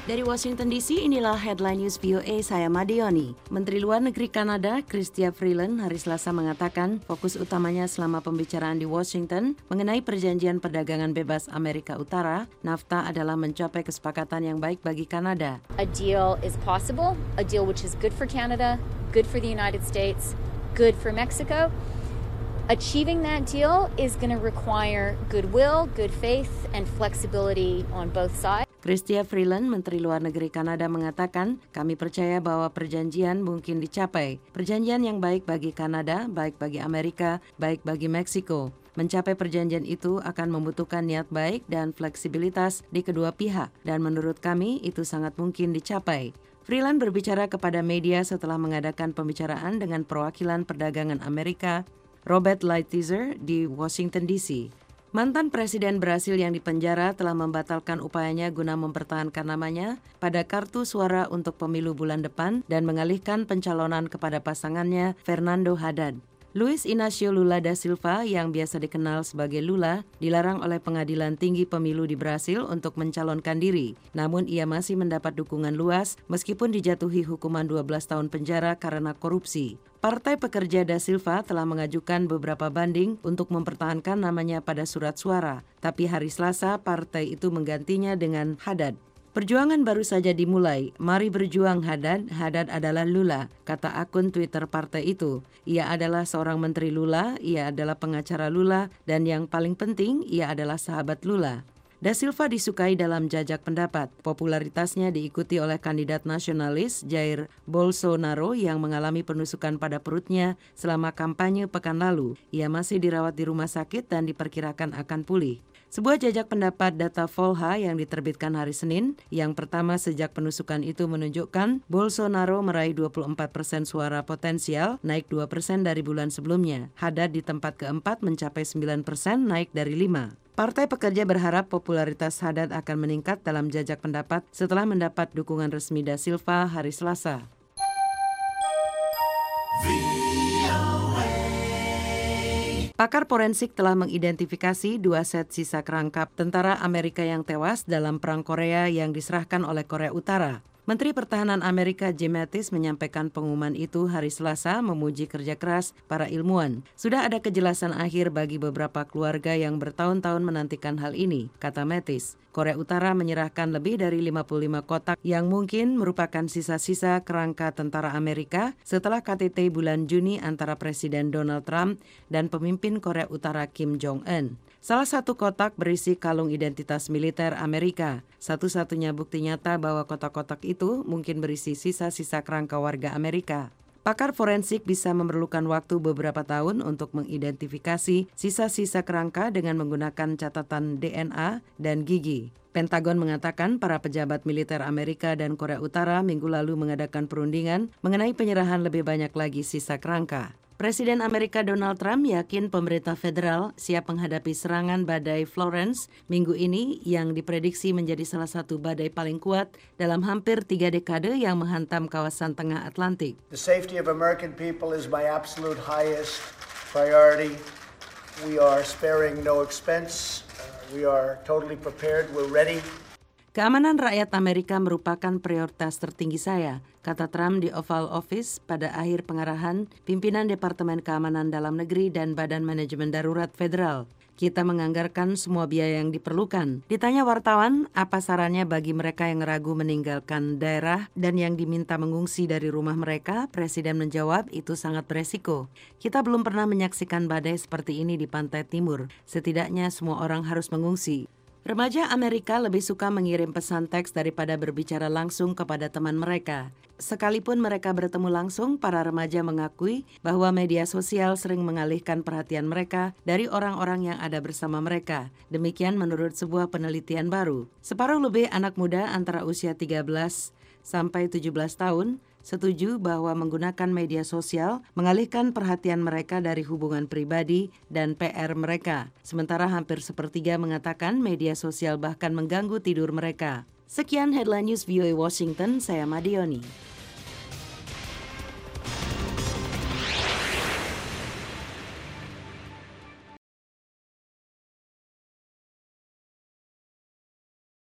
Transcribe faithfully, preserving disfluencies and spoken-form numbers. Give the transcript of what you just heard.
Dari Washington D C, inilah Headline News V O A, saya Madioni. Menteri Luar Negeri Kanada, Chrystia Freeland, hari Selasa mengatakan fokus utamanya selama pembicaraan di Washington mengenai perjanjian perdagangan bebas Amerika Utara, NAFTA, adalah mencapai kesepakatan yang baik bagi Kanada. A deal is possible, a deal which is good for Canada, good for the United States, good for Mexico. Achieving that deal is going to require goodwill, good faith, and flexibility on both sides. Chrystia Freeland, Menteri Luar Negeri Kanada, mengatakan, kami percaya bahwa perjanjian mungkin dicapai. Perjanjian yang baik bagi Kanada, baik bagi Amerika, baik bagi Meksiko. Mencapai perjanjian itu akan membutuhkan niat baik dan fleksibilitas di kedua pihak, dan menurut kami itu sangat mungkin dicapai. Freeland berbicara kepada media setelah mengadakan pembicaraan dengan perwakilan perdagangan Amerika, Robert Lighthizer, di Washington D C. Mantan Presiden Brasil yang dipenjara telah membatalkan upayanya guna mempertahankan namanya pada kartu suara untuk pemilu bulan depan dan mengalihkan pencalonan kepada pasangannya Fernando Haddad. Luiz Inácio Lula da Silva, yang biasa dikenal sebagai Lula, dilarang oleh Pengadilan Tinggi Pemilu di Brasil untuk mencalonkan diri. Namun ia masih mendapat dukungan luas meskipun dijatuhi hukuman dua belas tahun penjara karena korupsi. Partai Pekerja da Silva telah mengajukan beberapa banding untuk mempertahankan namanya pada surat suara, tapi hari Selasa partai itu menggantinya dengan Haddad. Perjuangan baru saja dimulai, mari berjuang Haddad, Haddad adalah Lula, kata akun Twitter partai itu. Ia adalah seorang menteri Lula, ia adalah pengacara Lula, dan yang paling penting, ia adalah sahabat Lula. Da Silva disukai dalam jajak pendapat. Popularitasnya diikuti oleh kandidat nasionalis Jair Bolsonaro yang mengalami penusukan pada perutnya selama kampanye pekan lalu. Ia masih dirawat di rumah sakit dan diperkirakan akan pulih. Sebuah jajak pendapat data Folha yang diterbitkan hari Senin, yang pertama sejak penusukan itu menunjukkan Bolsonaro meraih dua puluh empat persen suara potensial, naik dua persen dari bulan sebelumnya. Haddad di tempat keempat mencapai sembilan persen, naik dari lima. Partai Pekerja berharap popularitas Haddad akan meningkat dalam jajak pendapat setelah mendapat dukungan resmi da Silva hari Selasa. Pakar forensik telah mengidentifikasi dua set sisa kerangka tentara Amerika yang tewas dalam Perang Korea yang diserahkan oleh Korea Utara. Menteri Pertahanan Amerika Jim Mattis menyampaikan pengumuman itu hari Selasa, memuji kerja keras para ilmuwan. Sudah ada kejelasan akhir bagi beberapa keluarga yang bertahun-tahun menantikan hal ini, kata Mattis. Korea Utara menyerahkan lebih dari lima puluh lima kotak yang mungkin merupakan sisa-sisa kerangka tentara Amerika setelah K T T bulan Juni antara Presiden Donald Trump dan pemimpin Korea Utara Kim Jong-un. Salah satu kotak berisi kalung identitas militer Amerika. Satu-satunya bukti nyata bahwa kotak-kotak itu mungkin berisi sisa-sisa kerangka warga Amerika. Pakar forensik bisa memerlukan waktu beberapa tahun untuk mengidentifikasi sisa-sisa kerangka dengan menggunakan catatan D N A dan gigi. Pentagon mengatakan para pejabat militer Amerika dan Korea Utara minggu lalu mengadakan perundingan mengenai penyerahan lebih banyak lagi sisa kerangka. Presiden Amerika Donald Trump yakin pemerintah federal siap menghadapi serangan badai Florence minggu ini yang diprediksi menjadi salah satu badai paling kuat dalam hampir tiga dekade yang menghantam kawasan tengah Atlantik. The safety of American people is my absolute highest priority. We are sparing no expense. Uh, we are totally prepared. We're ready. Keamanan rakyat Amerika merupakan prioritas tertinggi saya, kata Trump di Oval Office pada akhir pengarahan pimpinan Departemen Keamanan Dalam Negeri dan Badan Manajemen Darurat Federal. Kita menganggarkan semua biaya yang diperlukan. Ditanya wartawan, apa sarannya bagi mereka yang ragu meninggalkan daerah dan yang diminta mengungsi dari rumah mereka, Presiden menjawab itu sangat beresiko. Kita belum pernah menyaksikan badai seperti ini di pantai timur. Setidaknya semua orang harus mengungsi. Remaja Amerika lebih suka mengirim pesan teks daripada berbicara langsung kepada teman mereka. Sekalipun mereka bertemu langsung, para remaja mengakui bahwa media sosial sering mengalihkan perhatian mereka dari orang-orang yang ada bersama mereka. Demikian menurut sebuah penelitian baru. Separuh lebih anak muda antara usia tiga belas sampai tujuh belas tahun setuju bahwa menggunakan media sosial mengalihkan perhatian mereka dari hubungan pribadi dan P R mereka. Sementara hampir sepertiga mengatakan media sosial bahkan mengganggu tidur mereka. Sekian Headline News V O A Washington, saya Madioni.